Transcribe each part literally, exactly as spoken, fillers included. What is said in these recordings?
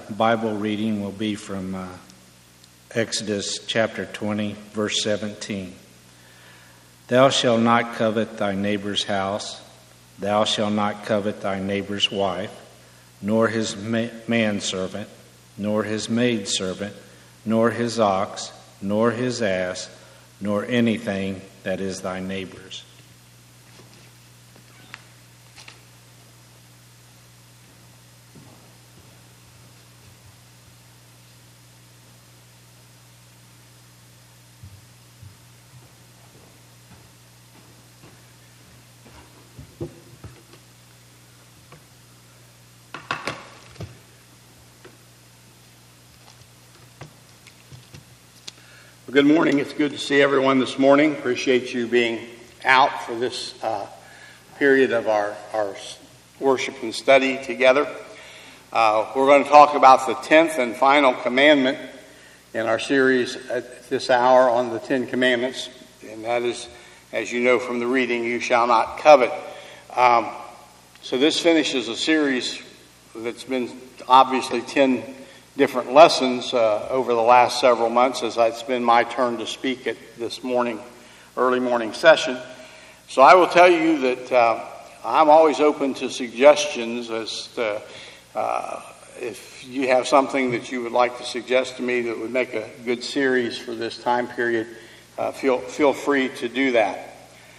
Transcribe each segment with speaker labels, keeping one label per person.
Speaker 1: Bible reading will be from uh, Exodus chapter twenty, verse seventeen. Thou shalt not covet thy neighbor's house, thou shalt not covet thy neighbor's wife, nor his ma- manservant, nor his maidservant, nor his ox, nor his ass, nor anything that is thy neighbor's.
Speaker 2: Good morning. It's good to see everyone this morning. Appreciate you being out for this uh, period of our, our worship and study together. Uh, we're going to talk about the tenth and final commandment in our series at this hour on the Ten Commandments. And that is, as you know from the reading, you shall not covet. Um, so this finishes a series that's been obviously ten different lessons uh, over the last several months as it's been my turn to speak at this morning, early morning session. So I will tell you that uh, I'm always open to suggestions as to uh, if you have something that you would like to suggest to me that would make a good series for this time period, uh, feel feel free to do that.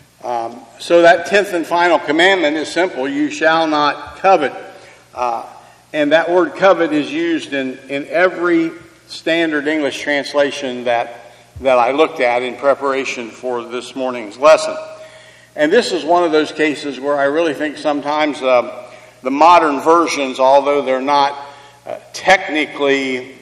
Speaker 2: Um, so that tenth and final commandment is simple: you shall not covet. Uh, And that word covet is used in, in every standard English translation that, that I looked at in preparation for this morning's lesson. And this is one of those cases where I really think sometimes uh, the modern versions, although they're not uh, technically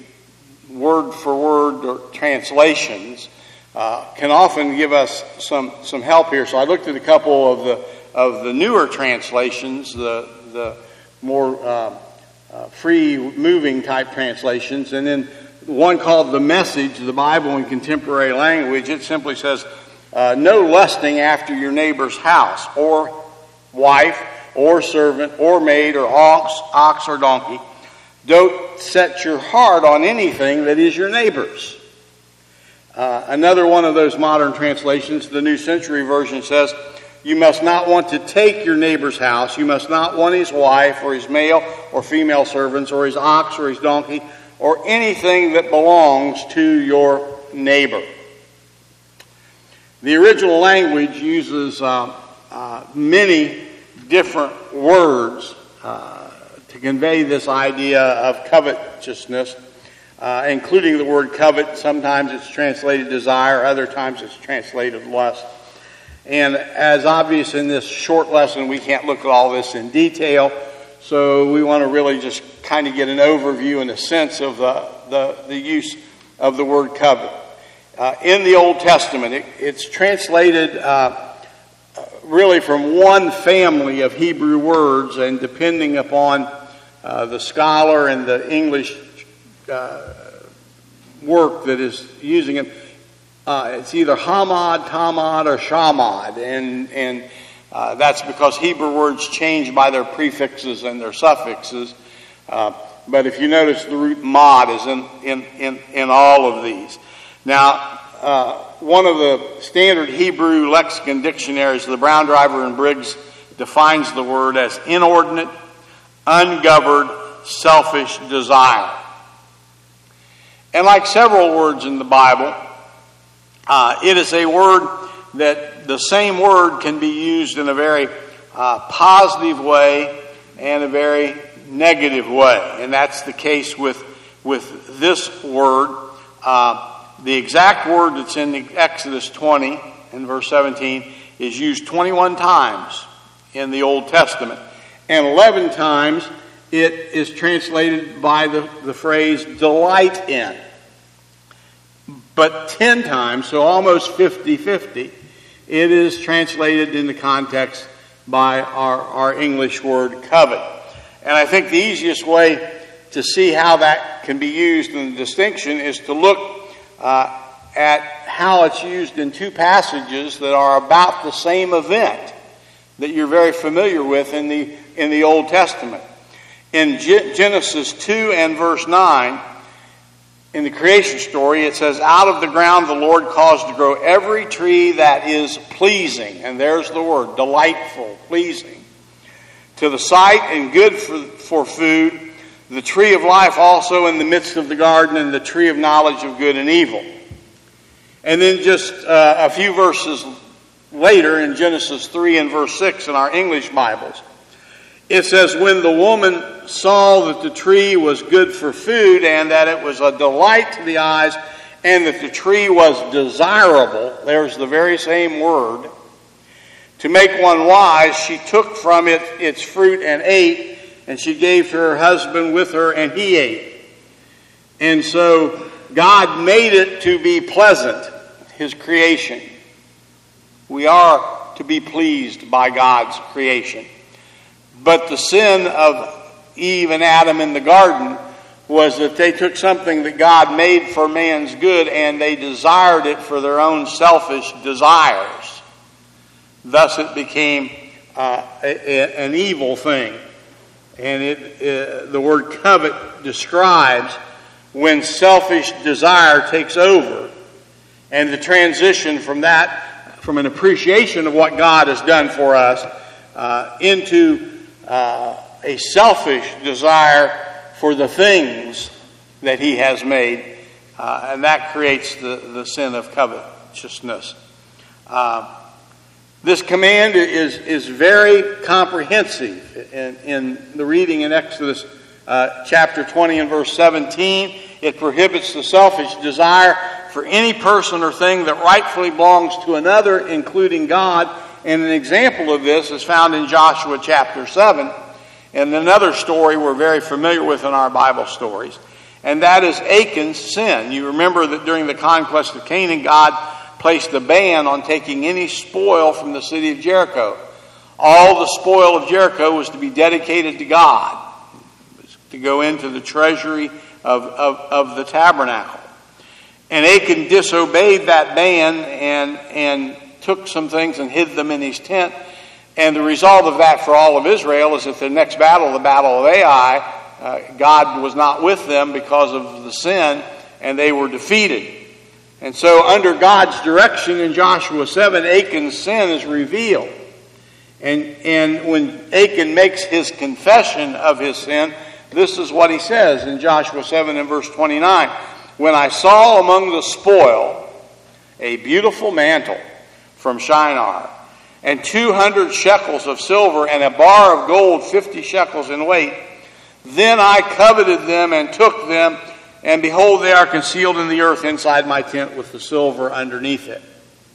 Speaker 2: word for word or translations, uh, can often give us some, some help here. So I looked at a couple of the, of the newer translations, the, the more uh, Uh, free-moving type translations, and then one called The Message, the Bible in Contemporary Language. It simply says, uh, no lusting after your neighbor's house, or wife, or servant, or maid, or ox, ox or donkey. Don't set your heart on anything that is your neighbor's. Uh, another one of those modern translations, the New Century Version, says, you must not want to take your neighbor's house. You must not want his wife or his male or female servants or his ox or his donkey or anything that belongs to your neighbor. The original language uses uh, uh, many different words uh, to convey this idea of covetousness, uh, including the word covet. Sometimes it's translated desire, other times it's translated lust. And as obvious in this short lesson, we can't look at all this in detail, so we want to really just kind of get an overview and a sense of the, the, the use of the word covet. Uh, in the Old Testament, it, it's translated uh, really from one family of Hebrew words, and depending upon uh, the scholar and the English uh, work that is using it, Uh, it's either Hamad, Tamad, or Shamad, and and uh, that's because Hebrew words change by their prefixes and their suffixes. Uh, but if you notice, the root Mad is in in in, in all of these. Now, uh, one of the standard Hebrew lexicon dictionaries, the Brown Driver and Briggs, defines the word as inordinate, ungoverned, selfish desire. And like several words in the Bible, Uh, it is a word that the same word can be used in a very uh, positive way and a very negative way. And that's the case with, with this word. Uh, the exact word that's in the Exodus twenty in verse seventeen is used twenty-one times in the Old Testament. And eleven times it is translated by the, the phrase delight in. But ten times, so almost fifty-fifty, it is translated in the context by our, our English word covet. And I think the easiest way to see how that can be used in the distinction is to look uh, at how it's used in two passages that are about the same event that you're very familiar with in the in the Old Testament. In Genesis two and verse nine, in the creation story, it says, out of the ground the Lord caused to grow every tree that is pleasing. And there's the word, delightful, pleasing. To the sight and good for, for food, the tree of life also in the midst of the garden, and the tree of knowledge of good and evil. And then just uh, a few verses later in Genesis three and verse six in our English Bibles, it says, when the woman saw that the tree was good for food and that it was a delight to the eyes and that the tree was desirable, there's the very same word, to make one wise, she took from it its fruit and ate, and she gave to her husband with her, and he ate. And so God made it to be pleasant, his creation. We are to be pleased by God's creation. But the sin of Eve and Adam in the garden was that they took something that God made for man's good and they desired it for their own selfish desires. Thus it became uh, a, a, an evil thing. And it, uh, the word covet describes when selfish desire takes over, and the transition from that, from an appreciation of what God has done for us, uh, into Uh, a selfish desire for the things that he has made, uh, and that creates the, the sin of covetousness. Uh, this command is, is very comprehensive in, in the reading in Exodus uh, chapter twenty and verse seventeen. It prohibits the selfish desire for any person or thing that rightfully belongs to another, including God. And an example of this is found in Joshua chapter seven, and another story we're very familiar with in our Bible stories, and that is Achan's sin. You remember that during the conquest of Canaan, God placed a ban on taking any spoil from the city of Jericho. All the spoil of Jericho was to be dedicated to God, to go into the treasury of, of, of the tabernacle. And Achan disobeyed that ban and and took some things and hid them in his tent. And the result of that for all of Israel is that the next battle, the battle of Ai, uh, God was not with them because of the sin, and they were defeated. And so under God's direction in Joshua seven, Achan's sin is revealed. And, and when Achan makes his confession of his sin, this is what he says in Joshua seven and verse twenty-nine. When I saw among the spoil a beautiful mantle from Shinar, and two hundred shekels of silver, and a bar of gold fifty shekels in weight, then I coveted them and took them, and behold, they are concealed in the earth inside my tent with the silver underneath it.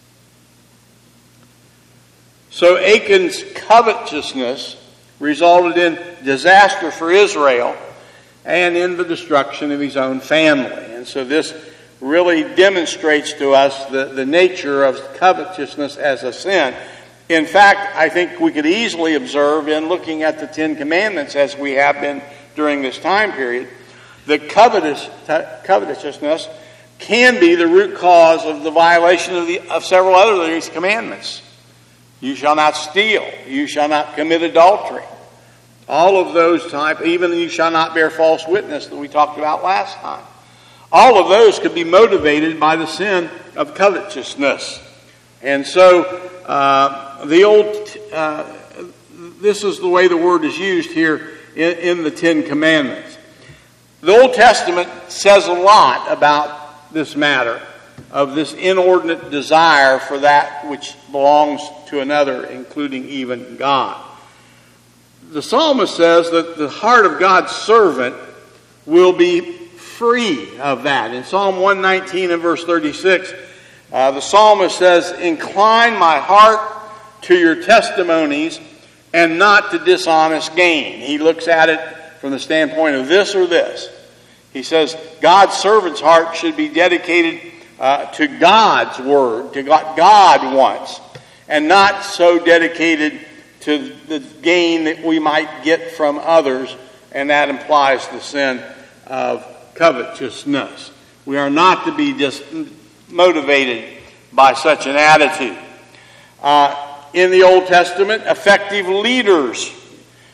Speaker 2: So Achan's covetousness resulted in disaster for Israel and in the destruction of his own family. And so this really demonstrates to us the, the nature of covetousness as a sin. In fact, I think we could easily observe in looking at the Ten Commandments, as we have been during this time period, that covetous, covetousness can be the root cause of the violation of, the, of several other of these commandments. You shall not steal. You shall not commit adultery. All of those type, even you shall not bear false witness that we talked about last time. All of those could be motivated by the sin of covetousness. And so, uh, the old, uh, this is the way the word is used here in, in the Ten Commandments. The Old Testament says a lot about this matter of this inordinate desire for that which belongs to another, including even God. The psalmist says that the heart of God's servant will be free of that. In Psalm one nineteen and verse thirty-six, uh, the psalmist says, incline my heart to your testimonies and not to dishonest gain. He looks at it from the standpoint of this or this. He says God's servant's heart should be dedicated uh, to God's word, to what God wants, and not so dedicated to the gain that we might get from others, and that implies the sin of covetousness. We are not to be just motivated by such an attitude. Uh, in the Old Testament, effective leaders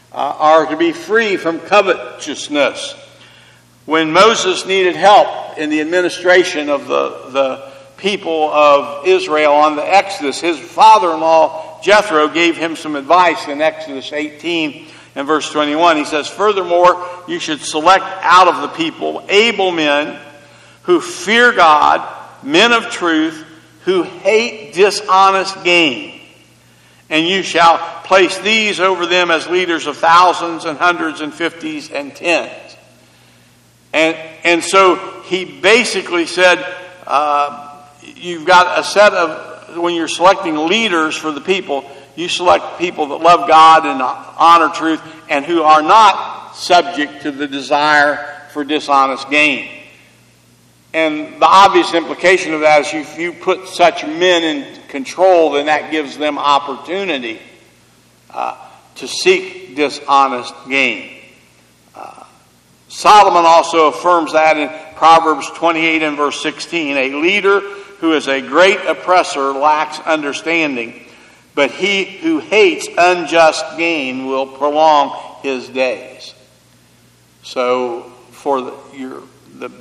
Speaker 2: uh, are to be free from covetousness. When Moses needed help in the administration of the, the people of Israel on the Exodus, his father-in-law Jethro gave him some advice in Exodus eighteen and verse twenty-one. He says, "Furthermore, you should select out of the people able men who fear God, men of truth, who hate dishonest gain. And you shall place these over them as leaders of thousands and hundreds and fifties and tens." And, and so he basically said, uh, you've got a set of, when you're selecting leaders for the people, you select people that love God and honor truth and who are not subject to the desire for dishonest gain. And the obvious implication of that is if you put such men in control, then that gives them opportunity uh, to seek dishonest gain. Uh, Solomon also affirms that in Proverbs twenty-eight and verse sixteen. "A leader who is a great oppressor lacks understanding, but he who hates unjust gain will prolong his days." So for the, your, the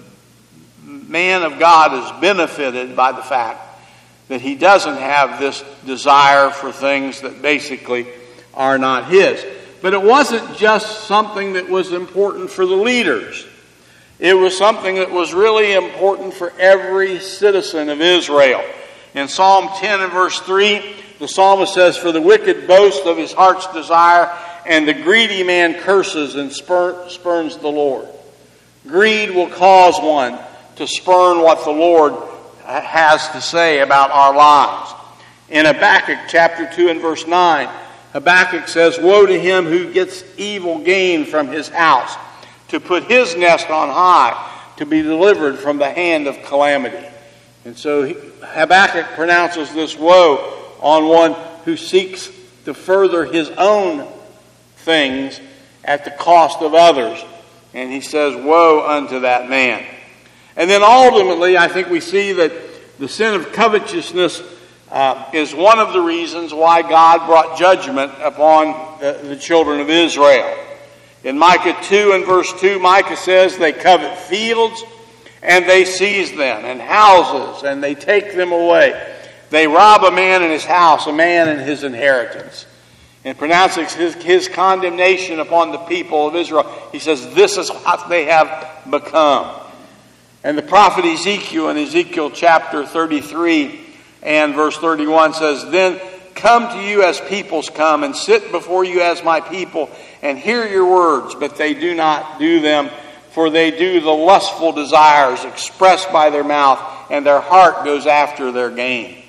Speaker 2: man of God is benefited by the fact that he doesn't have this desire for things that basically are not his. But it wasn't just something that was important for the leaders. It was something that was really important for every citizen of Israel. In Psalm ten and verse three, the psalmist says, "For the wicked boast of his heart's desire, and the greedy man curses and spurn, spurns the Lord." Greed will cause one to spurn what the Lord has to say about our lives. In Habakkuk chapter two and verse nine, Habakkuk says, "Woe to him who gets evil gain from his house, to put his nest on high, to be delivered from the hand of calamity." And so Habakkuk pronounces this woe on one who seeks to further his own things at the cost of others. And he says, "Woe unto that man." And then ultimately, I think we see that the sin of covetousness uh, is one of the reasons why God brought judgment upon the, the children of Israel. In Micah two and verse two, Micah says, "They covet fields and they seize them, and houses and they take them away. They rob a man in his house, a man in his inheritance." And pronounces his, his condemnation upon the people of Israel. He says, this is what they have become. And the prophet Ezekiel in Ezekiel chapter thirty-three and verse thirty-one says, "Then come to you as peoples come, and sit before you as my people, and hear your words, but they do not do them, for they do the lustful desires expressed by their mouth, and their heart goes after their gain."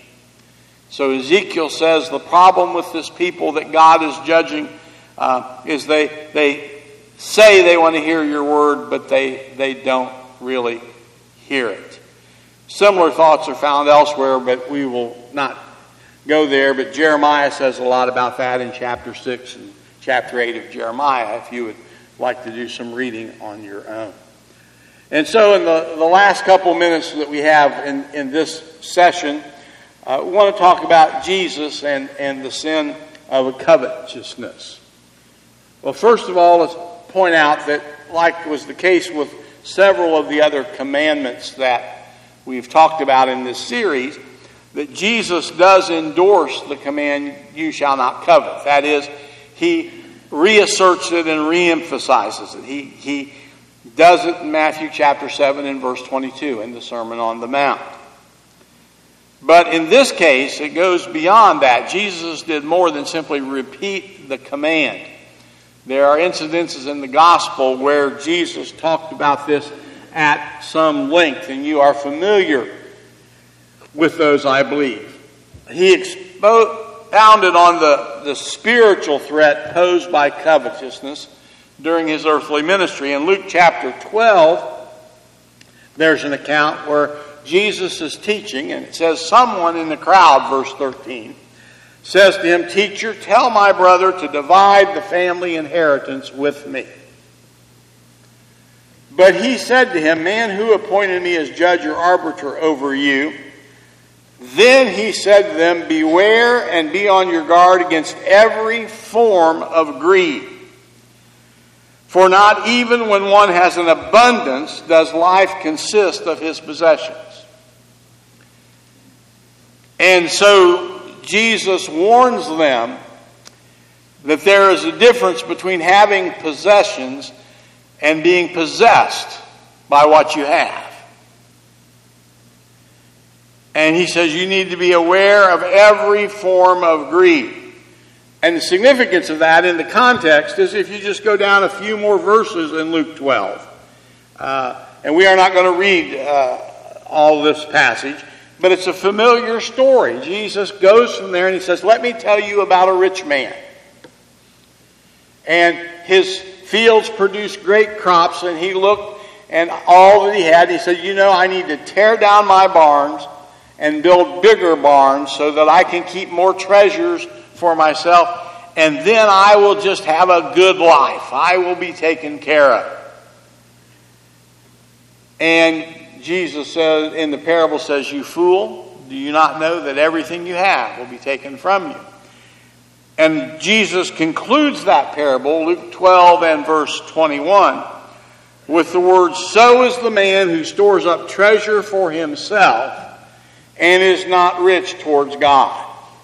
Speaker 2: So Ezekiel says the problem with this people that God is judging uh, is they they say they want to hear your word, but they, they don't really hear it. Similar thoughts are found elsewhere, but we will not go there. But Jeremiah says a lot about that in chapter six and chapter eight of Jeremiah, if you would like to do some reading on your own. And so in the, the last couple minutes that we have in, in this session, uh, we want to talk about Jesus and, and the sin of covetousness. Well, first of all, let's point out that, like was the case with several of the other commandments that we've talked about in this series, that Jesus does endorse the command, "You shall not covet." That is, he reasserts it and reemphasizes it. He, he does it in Matthew chapter seven and verse twenty-two in the Sermon on the Mount. But in this case, it goes beyond that. Jesus did more than simply repeat the command. There are incidences in the gospel where Jesus talked about this at some length, and you are familiar with those, I believe. He expounded on the, the spiritual threat posed by covetousness during his earthly ministry. In Luke chapter twelve, there's an account where Jesus is teaching, and it says, someone in the crowd, verse thirteen, says to him, "Teacher, tell my brother to divide the family inheritance with me." But he said to him, "Man, who appointed me as judge or arbiter over you?" Then he said to them, "Beware and be on your guard against every form of greed. For not even when one has an abundance does life consist of his possessions. And so Jesus warns them that there is a difference between having possessions and being possessed by what you have. And he says you need to be aware of every form of greed. And the significance of that in the context is if you just go down a few more verses in Luke twelve. Uh, and we are not going to read uh, all this passage, but it's a familiar story. Jesus goes from there and he says, let me tell you about a rich man. And his fields produced great crops, and he looked and all that he had, he said, you know, I need to tear down my barns and build bigger barns so that I can keep more treasures for myself, and then I will just have a good life. I will be taken care of. And Jesus says in the parable says, you fool, do you not know that everything you have will be taken from you? And Jesus concludes that parable, Luke twelve and verse twenty-one, with the words, so is the man who stores up treasure for himself and is not rich towards God.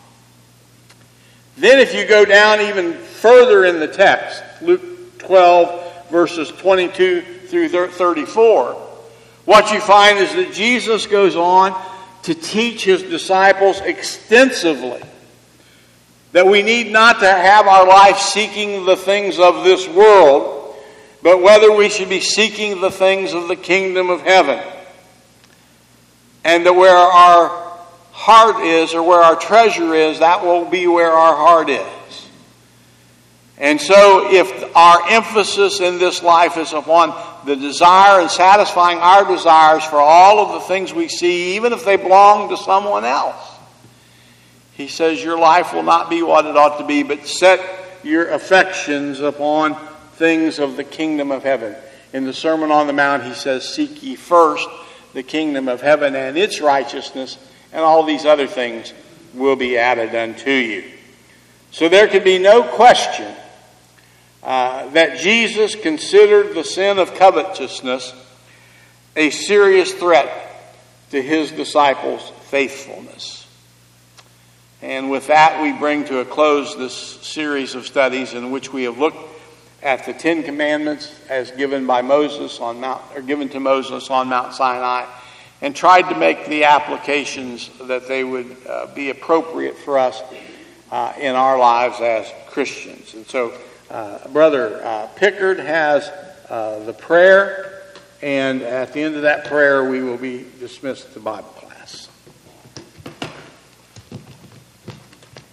Speaker 2: Then if you go down even further in the text, Luke twelve, verses twenty-two through thirty-four, what you find is that Jesus goes on to teach his disciples extensively that we need not to have our life seeking the things of this world, but whether we should be seeking the things of the kingdom of heaven. And that where our heart is, or where our treasure is, that will be where our heart is. And so if our emphasis in this life is upon the desire and satisfying our desires for all of the things we see, even if they belong to someone else, he says your life will not be what it ought to be, but set your affections upon things of the kingdom of heaven. In the Sermon on the Mount, he says, seek ye first the kingdom of heaven and its righteousness, and all these other things will be added unto you. So there can be no question uh, that Jesus considered the sin of covetousness a serious threat to his disciples' faithfulness. And with that, we bring to a close this series of studies in which we have looked at the Ten Commandments as given by Moses on Mount, or given to Moses on Mount Sinai, and tried to make the applications that they would uh, be appropriate for us uh, in our lives as Christians. And so, uh, Brother uh, Pickard has uh, the prayer, and at the end of that prayer, we will be dismissed to Bible class.